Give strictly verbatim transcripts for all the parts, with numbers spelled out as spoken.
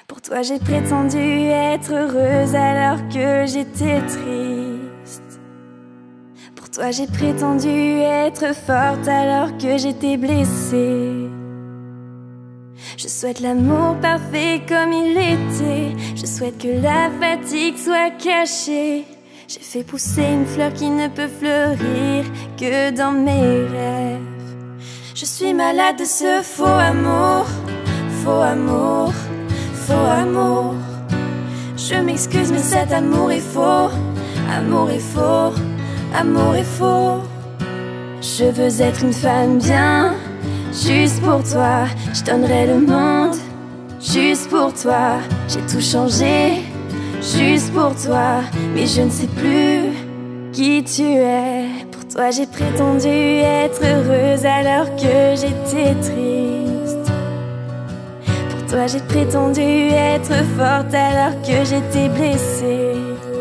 Pour toi j'ai prétendu être heureuse alors que j'étais triste. Pour toi j'ai prétendu être forte alors que j'étais blessée. Je souhaite l'amour parfait comme il était. Je souhaite que la fatigue soit cachée. J'ai fait pousser une fleur qui ne peut fleurir que dans mes rêves. Je suis malade de ce faux amour, faux amour, faux amour. Je m'excuse mais cet amour est faux. Amour est faux, amour est faux. Je veux être une femme bien, juste pour toi. Je donnerai le monde, juste pour toi. J'ai tout changé, juste pour toi. Mais je ne sais plus qui tu es. Pour toi j'ai prétendu être heureuse alors que j'étais triste. Pour toi j'ai prétendu être forte alors que j'étais blessée.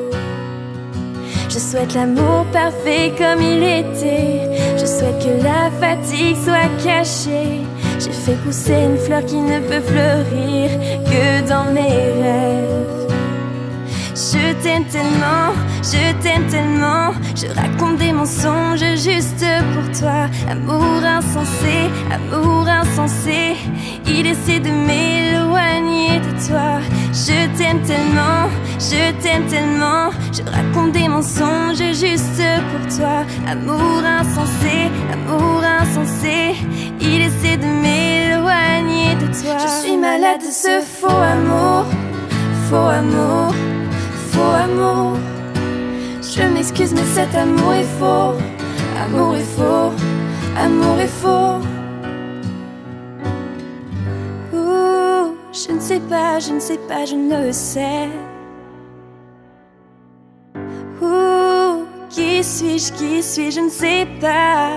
Je souhaite l'amour parfait comme il était. Je souhaite que la fatigue soit cachée. J'ai fait pousser une fleur qui ne peut fleurir que dans mes rêves. Je t'aime tellement, je t'aime tellement. Je raconte des mensonges juste pour toi. Amour insensé, amour insensé. Il essaie de m'éloigner de toi. Je t'aime tellement, je t'aime tellement. Je raconte des mensonges juste pour toi. Amour insensé, amour insensé. Il essaie de m'éloigner de toi. Je suis malade de ce faux amour, faux amour, faux amour. Je m'excuse mais cet amour est faux. Amour est faux, amour est faux. Ouh, je ne sais pas, je ne sais pas, je ne sais. Ouh, qui suis-je, qui suis-je, je ne sais pas.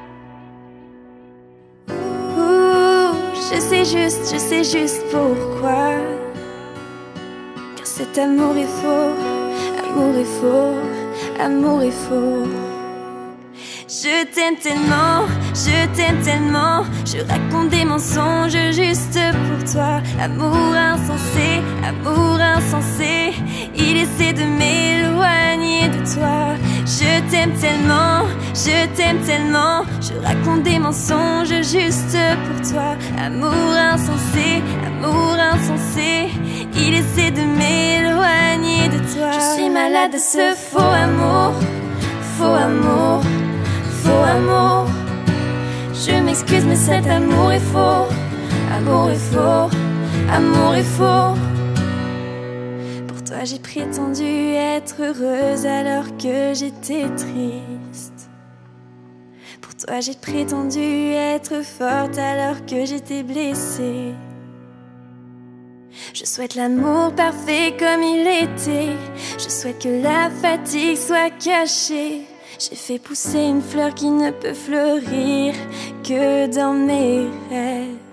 Ouh, je sais juste, je sais juste pourquoi. Car cet amour est faux, amour est faux, amour est faux. Je t'aime tellement, je t'aime tellement. Je raconte des mensonges juste pour toi. Amour insensé, amour insensé. Il essaie de m'éloigner de toi. Je t'aime tellement, je t'aime tellement. Je raconte des mensonges juste pour toi. Amour insensé, amour insensé. Il essaie de m'éloigner de toi. Je suis malade de ce faux amour, faux amour, faux amour. Je m'excuse mais cet amour est faux. Amour est faux, amour est faux. Pour toi j'ai prétendu être heureuse alors que j'étais triste. Pour toi j'ai prétendu être forte alors que j'étais blessée. Je souhaite l'amour parfait comme il était. Je souhaite que la fatigue soit cachée. J'ai fait pousser une fleur qui ne peut fleurir que dans mes rêves.